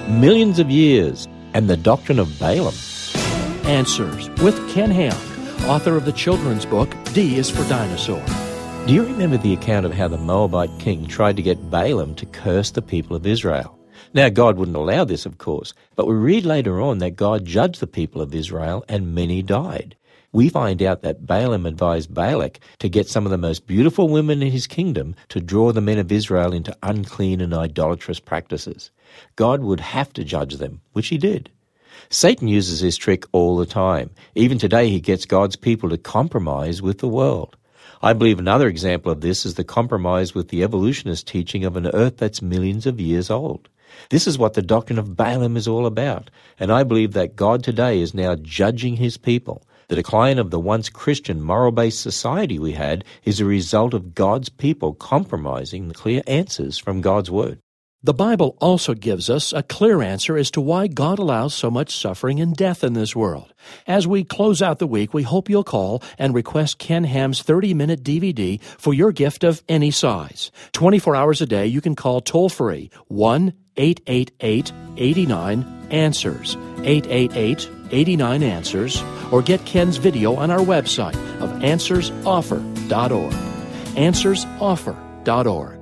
millions of years, and the doctrine of Balaam. Answers with Ken Ham, author of the children's book, D is for Dinosaur. Do you remember the account of how the Moabite king tried to get Balaam to curse the people of Israel? Now, God wouldn't allow this, of course, but we read later on that God judged the people of Israel and many died. We find out that Balaam advised Balak to get some of the most beautiful women in his kingdom to draw the men of Israel into unclean and idolatrous practices. God would have to judge them, which he did. Satan uses this trick all the time. Even today he gets God's people to compromise with the world. I believe another example of this is the compromise with the evolutionist teaching of an earth that's millions of years old. This is what the doctrine of Balaam is all about, and I believe that God today is now judging his people. The decline of the once Christian moral-based society we had is a result of God's people compromising the clear answers from God's Word. The Bible also gives us a clear answer as to why God allows so much suffering and death in this world. As we close out the week, we hope you'll call and request Ken Ham's 30-minute DVD for your gift of any size. 24 hours a day, you can call toll-free 1-888-89-ANSWERS, 888-89-ANSWERS, or get Ken's video on our website of AnswersOffer.org, AnswersOffer.org.